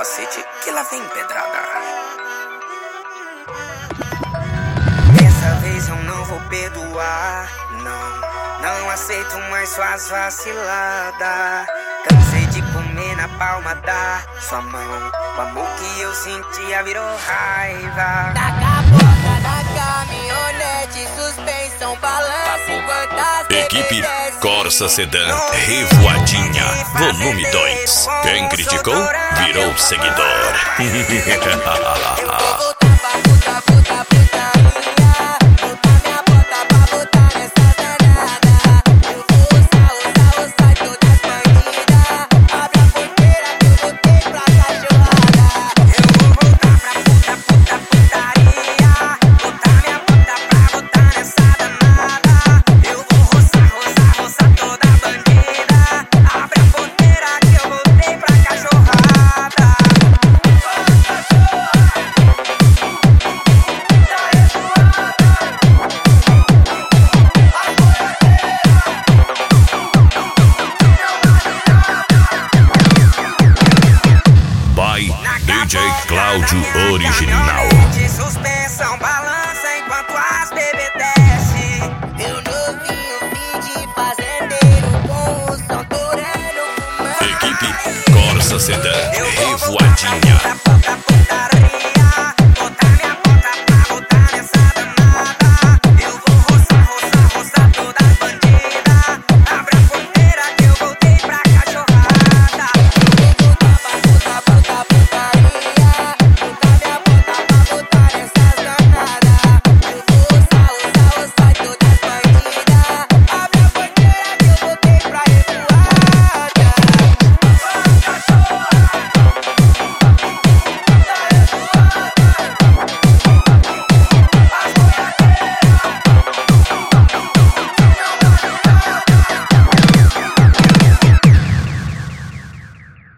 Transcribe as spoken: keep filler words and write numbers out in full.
capacete que lá vem pedrada. Dessa vez eu não vou perdoar, não, não aceito mais suas vaciladas. Cansei de comer na palma da sua mão. O amor que eu sentia virou raiva. Taca a porta da caminhonete, suspensão, balança enquanto Equipe Corsa Sedan Revoadinha, volume dois. Quem criticou, virou seguidor. D J Cláudio Original. Suspensão balança enquanto as bebê desce. Eu novinho, fim de fazendeiro com o som torando fumando. Equipe Corsa Sedan Revoadinha.